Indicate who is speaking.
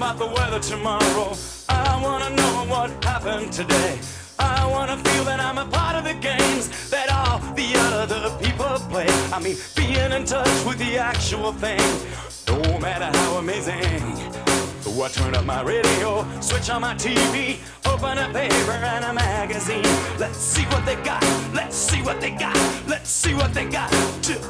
Speaker 1: about the weather tomorrow. I wanna know what happened today. I wanna feel that I'm a part of the games that all the other people play. I mean, being in touch with the actual thing, no matter how amazing. So I turn up my radio, switch on my TV, open a paper and a magazine. Let's see what they got, let's see what they got, let's see what they got to